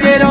तेरो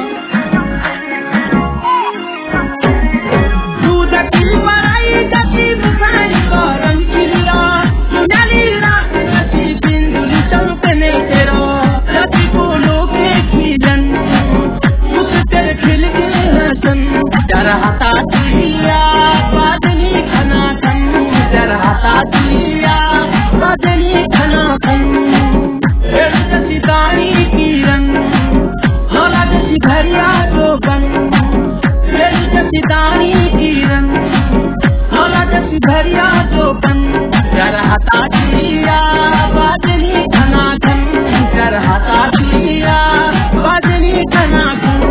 दूध की मलाई जसी मुखारी गरम चिल्ला सुनाली रात जसी बिंदुली चमकने तेरो जसी फूलों के खिलन मुझ तेरे खिल के हसन डरहता दिया बादनी खना खन डरहता दिया बादनी खना खन जसी दानी किरण लौला जसी भरिया जोगन जसी दानी किरण लौला जसी भरिया जोगन डरहता दिया बादनी खना खन डरहता दिया बादनी खना खन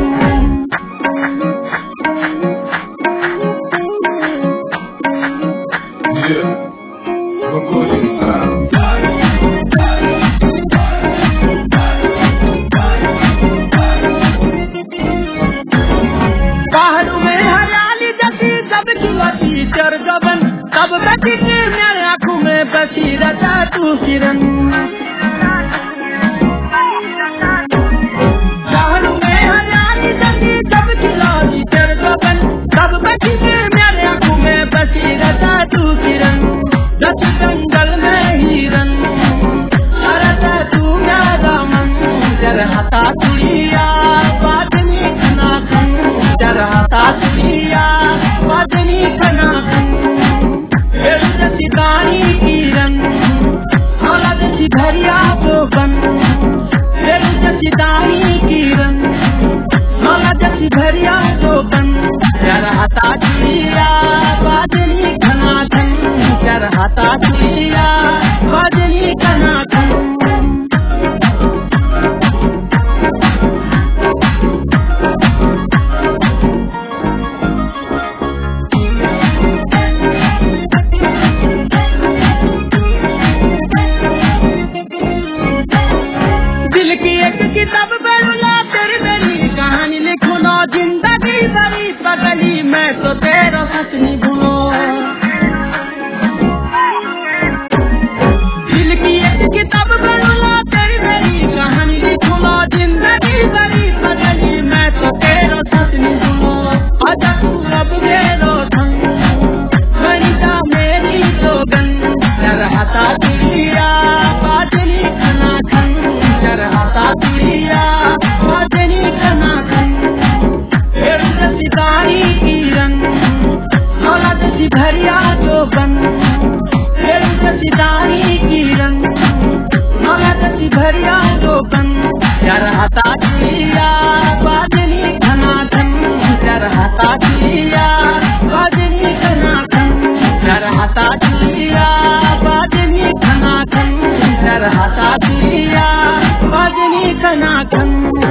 पहाड़ों में हरियाली जैसी जब जुलती चरगबन तब बची के मेरे आँखों में बसी रचा तू किरण पहाड़ों में हरियाली जैसी जब जुलती चरगबन तब बची के मेरे आँखों में बसी रचा तू किरण जस जंगल में हिरन अरता तू मेरा मन डरहता तुलिया बादनी खना खन डरहता तुलिया बादनी खना खन जसी दानी किरण लौला जसी भरिया जोगन जसी दानी किरण लौला जसी भरिया जोगन डरहता तुलिया बादनी खना खन डरहता तुलिया बादनी खना खन दिल की एक किताब पढ़ूंगा तेरी मेरी कहानी लिखूं ना जिंदगी भरी पगली मैं तो तेरा हंस नहीं भूलो दिल की एक किताब पढ़ूंगा तेरी मेरी कहानी लिखूं ना जिंदगी भरी पगली मैं तो तेरा हंस नहीं भूलो आजा तू अब मेरो संग बनिता मेरी जोगन डरहता दिया बादनी खना खन डरहता दिया बादनी खना खन जसी दानी किरण लौला जसी भरिया जोगन जसी दानी किरण लौला जसी भरिया जोगन डरहता दिया बादनी खना खन डरहता दिया बादनी खना खन डरहता दिया बादनी खना खन डरहता दिया बादनी खना खन